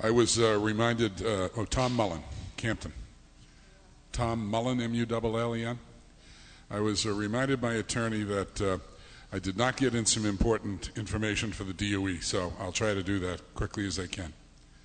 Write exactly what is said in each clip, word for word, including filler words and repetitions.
I was uh, reminded, uh, oh, Tom Mullen, Campton. Tom Mullen, M U L L E N. I was uh, reminded by attorney that uh, I did not get in some important information for the D O E, so I'll try to do that quickly as I can.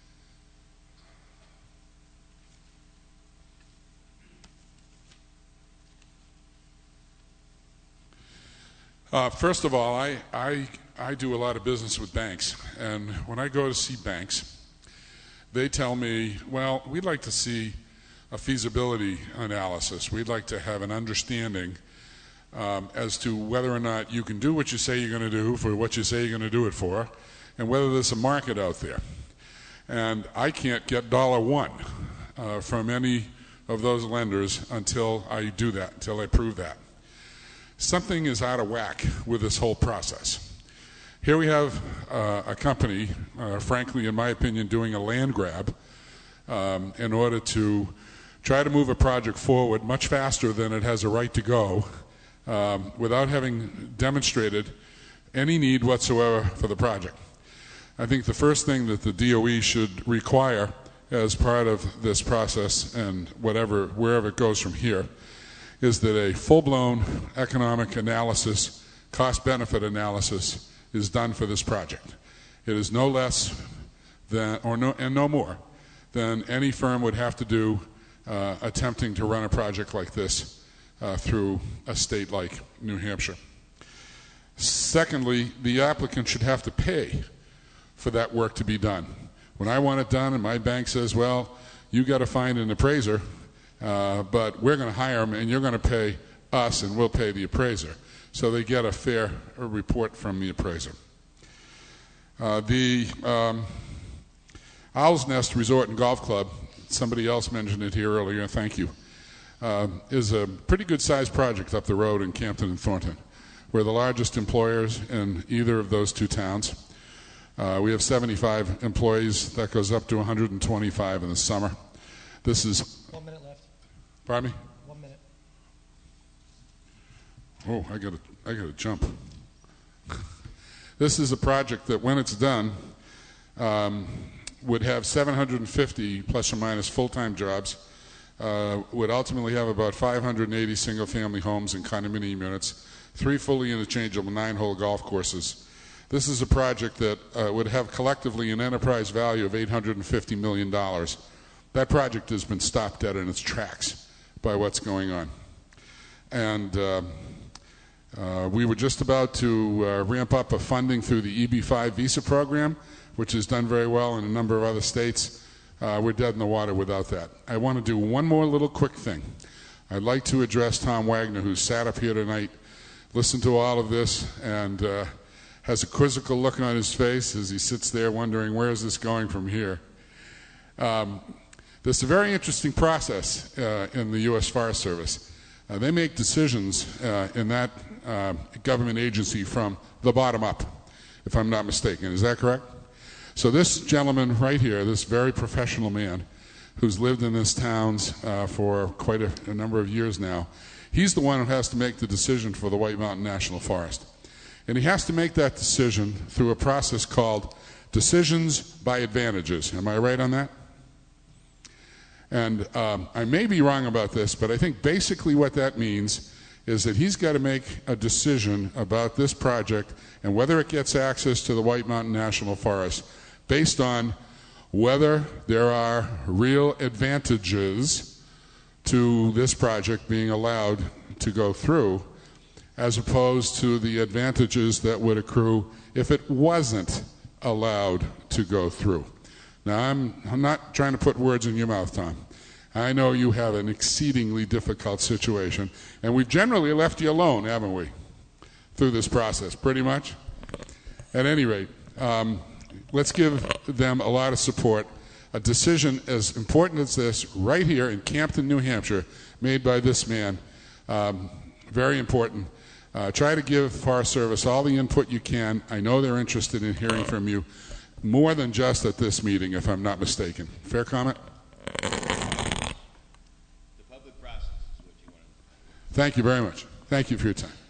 Uh, first of all, I, I, I do a lot of business with banks, and when I go to see banks, they tell me, well, we'd like to see a feasibility analysis. We'd like to have an understanding um, as to whether or not you can do what you say you're going to do for what you say you're going to do it for, and whether there's a market out there. And I can't get dollar one uh, from any of those lenders until I do that, until I prove that. Something is out of whack with this whole process. Here we have uh, a company, uh, frankly, in my opinion, doing a land grab um, in order to try to move a project forward much faster than it has a right to go um, without having demonstrated any need whatsoever for the project. I think the first thing that the D O E should require as part of this process and whatever, wherever it goes from here, is that a full-blown economic analysis, cost-benefit analysis, is done for this project. It is no less than, or no, and no more, than any firm would have to do uh, attempting to run a project like this uh, through a state like New Hampshire. Secondly, the applicant should have to pay for that work to be done. When I want it done and my bank says, well, you got to find an appraiser, uh, but we're going to hire them and you're going to pay us and we'll pay the appraiser. So they get a fair report from the appraiser. Uh, the um, Owl's Nest Resort and Golf Club, somebody else mentioned it here earlier, thank you, uh, is a pretty good-sized project up the road in Campton and Thornton. We're the largest employers in either of those two towns. Uh, we have seventy-five employees. That goes up to one hundred twenty-five in the summer. This is... One minute left. Pardon me? One minute. Oh, I gotta, I gotta jump. This is a project that, when it's done, um, would have seven hundred fifty plus or minus full-time jobs, uh, would ultimately have about five hundred eighty single-family homes and condominium units, three fully interchangeable nine-hole golf courses. This is a project that uh, would have collectively an enterprise value of eight hundred fifty million dollars. That project has been stopped dead in its tracks by what's going on. And uh, uh, we were just about to uh, ramp up a funding through the E B five visa program, which has done very well in a number of other states. Uh, we're dead in the water without that. I want to do one more little quick thing. I'd like to address Tom Wagner, who sat up here tonight, listened to all of this, and uh, has a quizzical look on his face as he sits there wondering, where is this going from here? Um, This is a very interesting process uh, in the U S Forest Service. Uh, they make decisions uh, in that uh, government agency from the bottom up, if I'm not mistaken. Is that correct? So this gentleman right here, this very professional man who's lived in this town uh, for quite a, a number of years now, he's the one who has to make the decision for the White Mountain National Forest. And he has to make that decision through a process called decisions by advantages. Am I right on that? And um, I may be wrong about this, but I think basically what that means is that he's got to make a decision about this project and whether it gets access to the White Mountain National Forest based on whether there are real advantages to this project being allowed to go through, as opposed to the advantages that would accrue if it wasn't allowed to go through. Now, I'm, I'm not trying to put words in your mouth, Tom. I know you have an exceedingly difficult situation, and we've generally left you alone, haven't we, through this process, pretty much? At any rate, um, let's give them a lot of support. A decision as important as this, right here in Campton, New Hampshire, made by this man, um, very important. Uh, try to give Forest Service all the input you can. I know they're interested in hearing from you. More than just at this meeting, if I'm not mistaken. Fair comment? The public process is what you want to do. Thank you very much. Thank you for your time.